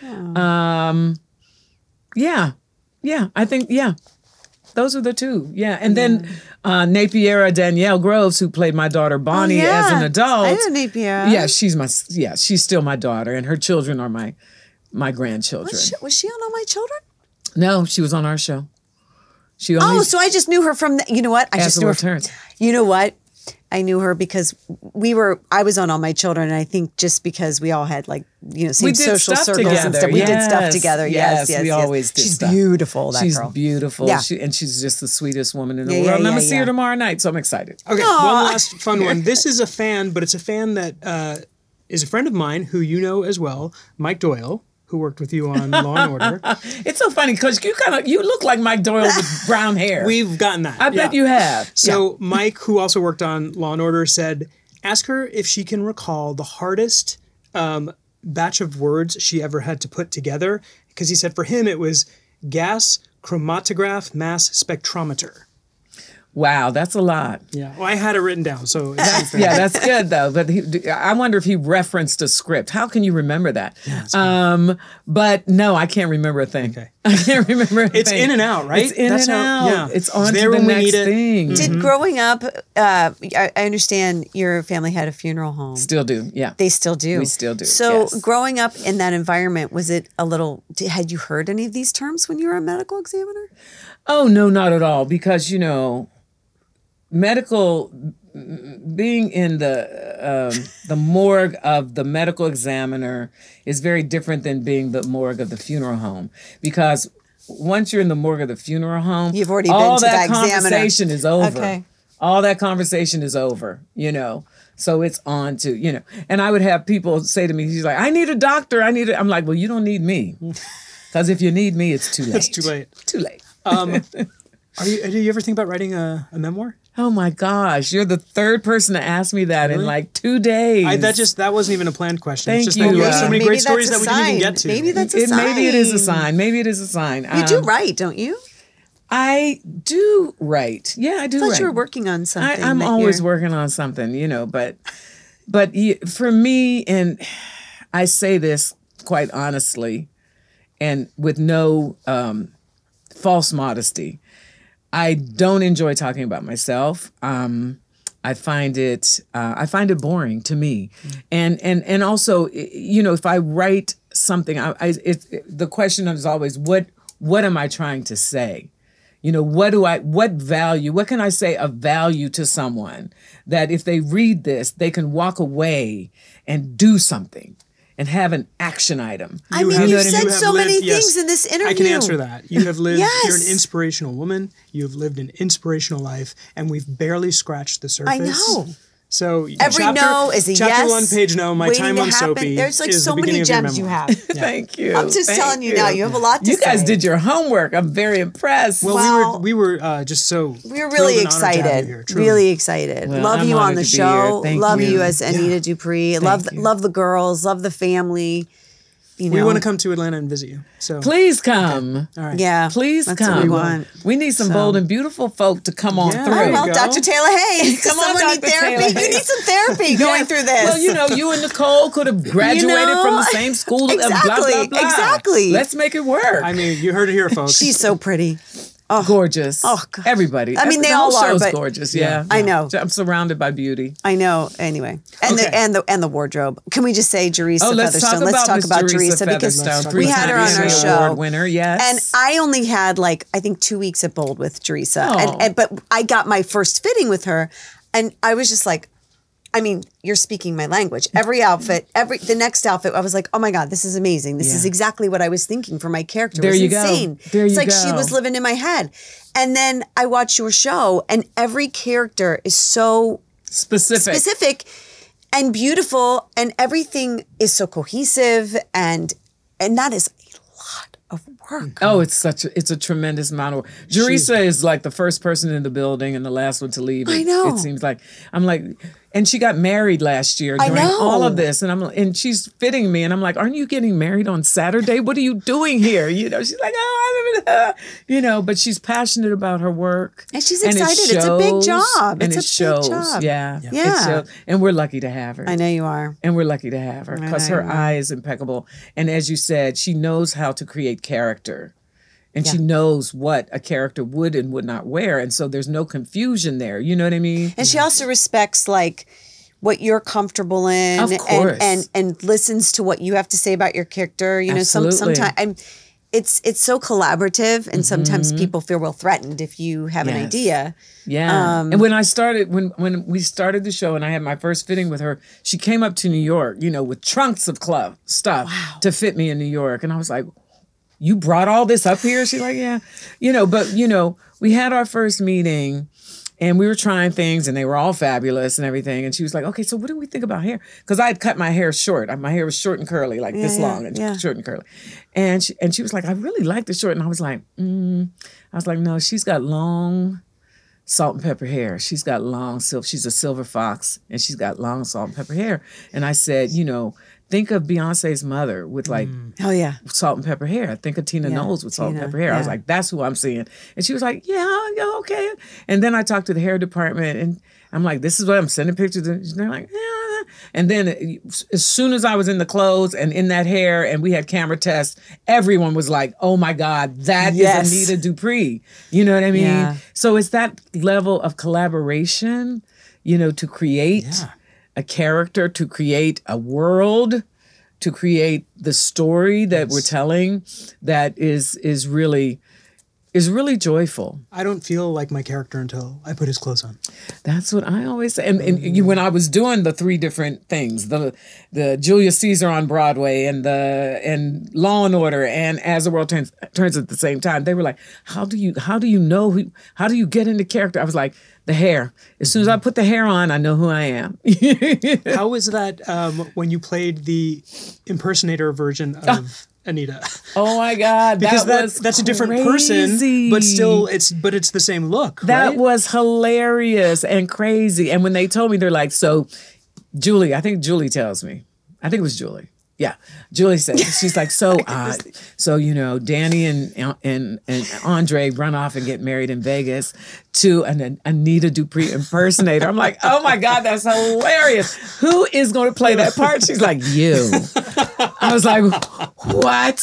I think, those are the 2. Yeah. And then Napiera Danielle Groves, who played my daughter Bonnie as an adult. I know Napiera. Yeah, she's still my daughter, and her children are my grandchildren. Was she on All My Children? No, she was on our show. She only Oh, so I just knew her from. You know what? I As just the knew her. World Turns. You know what? I knew her because I was on All My Children, and I think just because we all had like, same We did social stuff circles and together. stuff. We did stuff Yes. together. Yes, Yes. we always did She's stuff. beautiful, that She's girl. beautiful. Yeah. And she's just the sweetest woman in the Yeah, world. yeah, And I'm going yeah, to see yeah. her tomorrow night, so I'm excited. Okay, one last fun one. This is a fan, but it's a fan that is a friend of mine who you know as well, Mike Doyle, who worked with you on Law and Order. It's so funny because you look like Mike Doyle with brown hair. We've gotten that. I bet you have. So Mike, who also worked on Law and Order, said, ask her if she can recall the hardest batch of words she ever had to put together. Because he said for him it was gas chromatograph mass spectrometer. Wow, that's a lot. Yeah. Well, I had it written down, so it's Yeah, that's good though. But I wonder if he referenced a script. How can you remember that? But no, I can't remember a thing. Okay. I can't remember a thing. It's in and out, right? It's in That's and how- out. yeah. It's on It's there to the when we next need it. thing. Did growing up, I understand your family had a funeral home. Still do, yeah. They still do. We still do, So yes. growing up in that environment, was it a little? Had you heard any of these terms when you were a medical examiner? Oh no, not at all. Because medical being in the morgue of the medical examiner is very different than being the morgue of the funeral home. Because once you're in the morgue of the funeral home, You've already been all to that the examiner. conversation is over. Okay. All that conversation is over. So it's on to And I would have people say to me, he's like, "I need a doctor. I'm like, well, you don't need me, because if you need me, it's too late. It's too late. Too late. Do you ever think about writing a memoir? Oh my gosh, you're the third person to ask me that in like 2 days. That wasn't even a planned question. Thank it's just you. that you have so many Maybe great that's stories a that we didn't even sign. get to. Maybe that's a sign. Maybe it is a sign. Maybe it is a sign. You do write, don't you? I do write. Yeah, I do I thought write. you were working on something. I'm that always you're- working on something, but for me, and I say this quite honestly, and with no false modesty, I don't enjoy talking about myself. I find it boring to me, and also, if I write something, the question is always what am I trying to say? What value, what can I say of value to someone that if they read this, they can walk away and do something and have an action item. I mean, have- you've you said have so lived- many yes, things in this interview. I can answer that. You have lived, Yes. you're an inspirational woman. You have lived an inspirational life, and we've barely scratched the surface. I know. So Every no is a chapter yes. 1, page no, my waiting time to on happen. Soapy There's like is so the many beginning of your gems you memoir. have. Thank you. I'm just Thank telling you now, you have a lot to You guys say. did your homework. I'm very impressed. Well, Wow. we were just so We were thrilled really and honored to have you excited. here, truly. Really excited. Well, love I'm you on honored the to be show. here. Thank Love you. you as Anita Dupree. Love you. love the girls. Love the family. We want to come to Atlanta and visit you. So Please come. all right. Yeah. Please that's come. what we want. We need some bold and beautiful folk to come on Yeah. through. There you Well, go. Dr. Taylor Hayes, Come does on, someone need Dr. therapy? Taylor You Hayes. need some therapy going through this. Well, you and Nicole could have graduated from the same school. Blah, blah, Exactly, blah. exactly. Let's make it work. I mean, you heard it here, folks. She's so pretty. gorgeous. Oh, gosh. Everybody. I mean, they the whole all are, show's but- gorgeous. Yeah. I know. I'm surrounded by beauty. I know. Anyway, and Okay. the wardrobe. Can we just say Jerisa Oh, let's Featherstone? talk about Miss Jerisa because Featherstone. we had her on Three-time our Emmy show. Award winner, yes. And I only had I think 2 weeks at Bold with Jerisa, Oh. but I got my first fitting with her, and I was just like, I mean, you're speaking my language. Every outfit, the next outfit, I was like, oh my God, this is amazing. This is Yeah. exactly what I was thinking for my character. There it was you go. insane. There it's you like she go. was living in my head. And then I watched your show, and every character is so specific and beautiful, and everything is so cohesive, and that is a lot of work. Oh, it's a tremendous amount of work. Jerisa is like the first person in the building and the last one to leave. I know. It seems like I'm like, and she got married last year I during know. all of this, and she's fitting me, and I'm like, aren't you getting married on Saturday? What are you doing here? She's like, oh, but she's passionate about her work, And she's it excited. It's a big shows, job. and It's it a big shows. job. Yeah, Yeah. It shows. And we're lucky to have her. I know you are. And we're lucky to have her because her know. eye is impeccable. And as you said, she knows how to create character. And she knows what a character would and would not wear. And so there's no confusion there. You know what I mean? And she also respects what you're comfortable in, Of course. and listens to what you have to say about your character. Absolutely. Sometimes it's so collaborative, and sometimes people feel real threatened if you have an Yes. idea. Yeah. And when I started, when we started the show and I had my first fitting with her, she came up to New York, with trunks of stuff to fit me in New York. And I was like, you brought all this up here? She's like, yeah. But we had our first meeting and we were trying things and they were all fabulous and everything. And she was like, okay, so what do we think about hair? Because I had cut my hair short. My hair was short and curly, like this long and short and curly. And she was like, I really like the short. And I was like, no, she's got long salt and pepper hair. She's got long silver. She's a silver fox and she's got long salt and pepper hair. And I said, think of Beyonce's mother with like Oh yeah. salt and pepper hair. Think of Tina Knowles with salt and Tina, pepper hair. I was yeah. like, that's who I'm seeing. And she was like, yeah, okay. And then I talked to the hair department and I'm like, this is what I'm sending pictures. And they're like, yeah. And then as soon as I was in the clothes and in that hair and we had camera tests, everyone was like, oh my God, that Yes. is Anita Dupree. You know what I mean? Yeah. So it's that level of collaboration, to create a character, to create a world, to create the story that we're telling that is really joyful. I don't feel like my character until I put his clothes on. That's what I always say. And when I was doing the three different things, the Julius Caesar on Broadway and Law and Order and As the World Turns at the same time, they were like, how do you get into character? I was like, the hair. As soon as I put the hair on, I know who I am. How was that when you played the impersonator version of Anita? Oh my God. Because that's a different crazy. person, but still it's the same look. That right? was hilarious and crazy. And when they told me, they're like, so Julie, I think Julie tells me. I think it was Julie. Yeah. Julie said, she's like, so Danny and Andre run off and get married in Vegas to an Anita Dupree impersonator. I'm like, oh my God, that's hilarious. Who is going to play that part? She's like, you. I was like, what?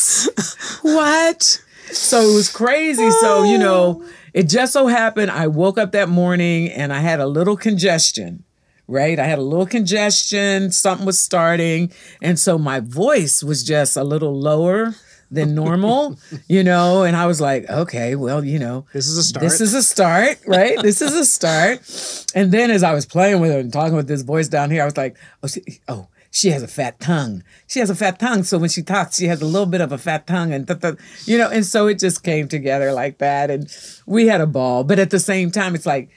So it was crazy. So, it just so happened I woke up that morning and I had a little congestion. Right? I had a little congestion, something was starting. And so my voice was just a little lower than normal, and I was like, okay, well, This is a start. This is a start, right? This is a start. And then as I was playing with her and talking with this voice down here, I was like, she has a fat tongue. She has a fat tongue. So when she talks, she has a little bit of a fat tongue and, and so it just came together like that. And we had a ball. But at the same time, it's like,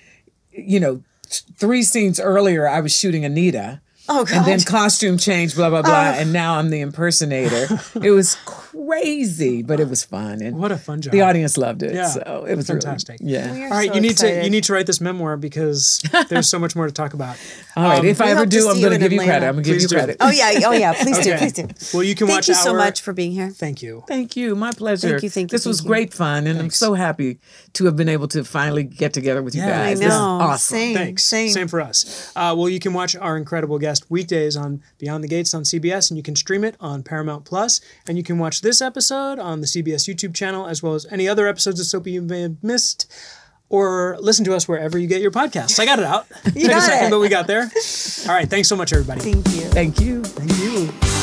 3 scenes earlier, I was shooting Anita. Oh, God. And then costume change, blah, blah, blah. And now I'm the impersonator. It was crazy, but it was fun. And What a fun job. the audience loved it. Yeah. So it was Fantastic. Really, yeah. We are All right, so you need excited. to write this memoir because there's so much more to talk about. All right. If I we ever hope to do, see I'm you going to in give you Atlanta. credit. I'm going to give Please you do. credit. Oh yeah. Please do. Okay. Please do. Well, you can Thank watch you so our- much for being here. Thank you. Thank you. My pleasure. Thank you. This was Thank you. great fun. And I'm so happy to have been able to finally get together with you Yeah, guys. I This is know. awesome. Same. Thanks. Same. for us. Well, you can watch our incredible guest weekdays on Beyond the Gates on CBS, and you can stream it on Paramount Plus. And you can watch this episode on the CBS YouTube channel, as well as any other episodes of Soapy you may have missed, or listen to us wherever you get your podcasts. I got it out. Took a got second, it. but we got there. All right. Thanks so much, everybody. Thank you. Thank you. Thank you.